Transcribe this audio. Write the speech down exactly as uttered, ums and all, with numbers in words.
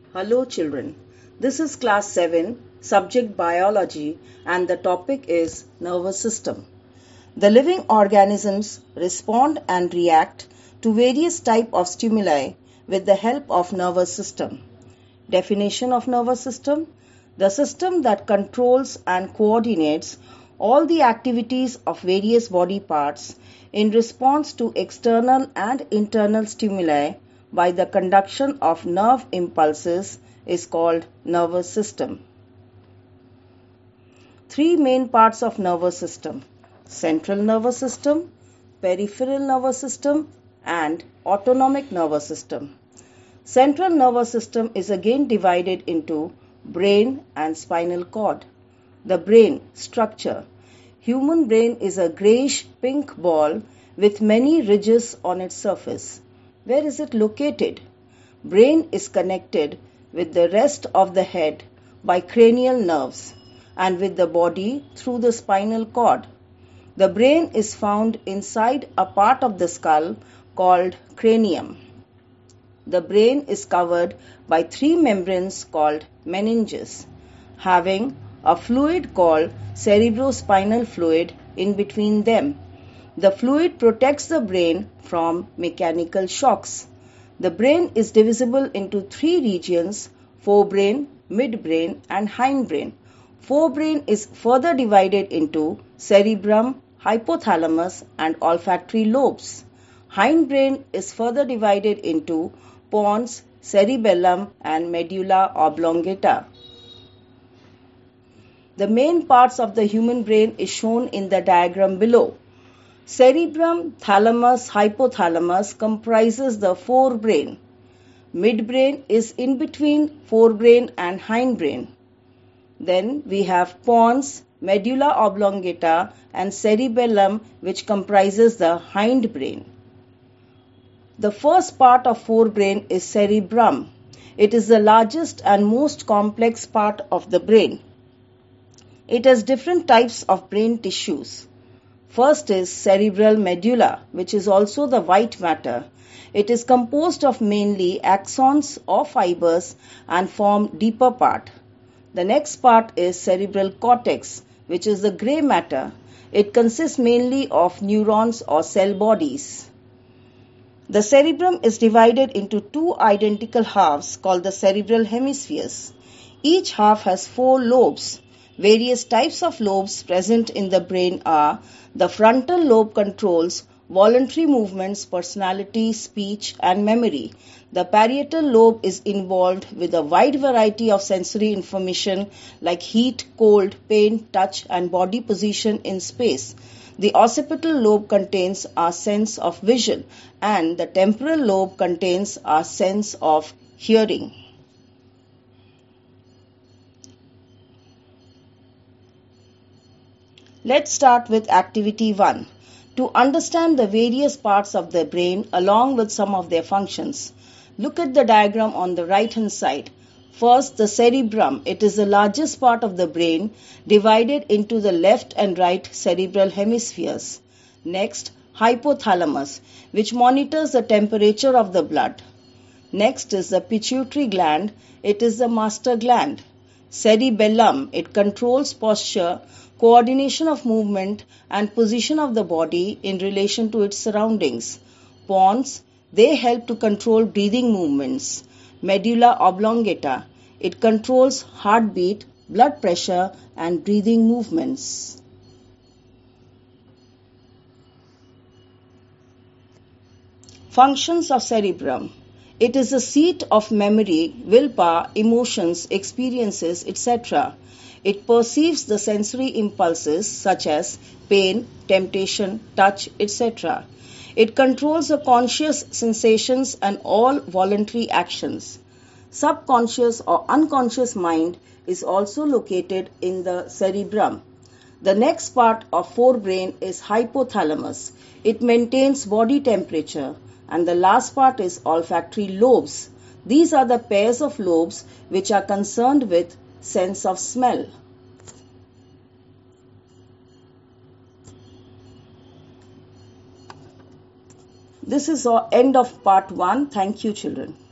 Hello children, this is class seven, subject biology, and the topic is nervous system. The living organisms respond and react to various type of stimuli with the help of nervous system. Definition of nervous system: the system that controls and coordinates all the activities of various body parts in response to external and internal stimuli by the conduction of nerve impulses is called nervous system. Three main parts of nervous system: central nervous system, peripheral nervous system, and autonomic nervous system. Central nervous system is again divided into brain and spinal cord. The brain structure: human brain is a grayish pink ball with many ridges on its surface. Where is it located? Brain is connected with the rest of the head by cranial nerves and with the body through the spinal cord. The brain is found inside a part of the skull called cranium. The brain is covered by three membranes called meninges, having a fluid called cerebrospinal fluid in between them. The fluid protects the brain from mechanical shocks. The brain is divisible into three regions: forebrain, midbrain, and hindbrain. Forebrain is further divided into cerebrum, hypothalamus, and olfactory lobes. Hindbrain is further divided into pons, cerebellum, and medulla oblongata. The main parts of the human brain is shown in the diagram below. Cerebrum, thalamus, hypothalamus comprises the forebrain. Midbrain is in between forebrain and hindbrain. Then we have pons, medulla oblongata, and cerebellum, which comprises the hindbrain. The first part of forebrain is cerebrum. It is the largest and most complex part of the brain. It has different types of brain tissues. First is cerebral medulla, which is also the white matter. It is composed of mainly axons or fibers and form deeper part. The next part is cerebral cortex, which is the grey matter. It consists mainly of neurons or cell bodies. The cerebrum is divided into two identical halves called the cerebral hemispheres. Each half has four lobes. Various types of lobes present in the brain are: the frontal lobe controls voluntary movements, personality, speech, and memory. The parietal lobe is involved with a wide variety of sensory information like heat, cold, pain, touch, and body position in space. The occipital lobe contains our sense of vision, and the temporal lobe contains our sense of hearing. Let's start with activity one. To understand the various parts of the brain along with some of their functions, look at the diagram on the right hand side. First, the cerebrum. It is the largest part of the brain, divided into the left and right cerebral hemispheres. Next, hypothalamus, which monitors the temperature of the blood. Next is the pituitary gland. It is the master gland. Cerebellum. It controls posture, coordination of movement, and position of the body in relation to its surroundings. Pons. They help to control breathing movements. Medulla oblongata. It controls heartbeat, blood pressure, and breathing movements. Functions of cerebrum. It is the seat of memory, willpower, emotions, experiences, et cetera. It perceives the sensory impulses such as pain, temptation, touch, et cetera. It controls the conscious sensations and all voluntary actions. Subconscious or unconscious mind is also located in the cerebrum. The next part of forebrain is hypothalamus. It maintains body temperature. And the last part is olfactory lobes. These are the pairs of lobes which are concerned with sense of smell. This is the end of part one. Thank you, children.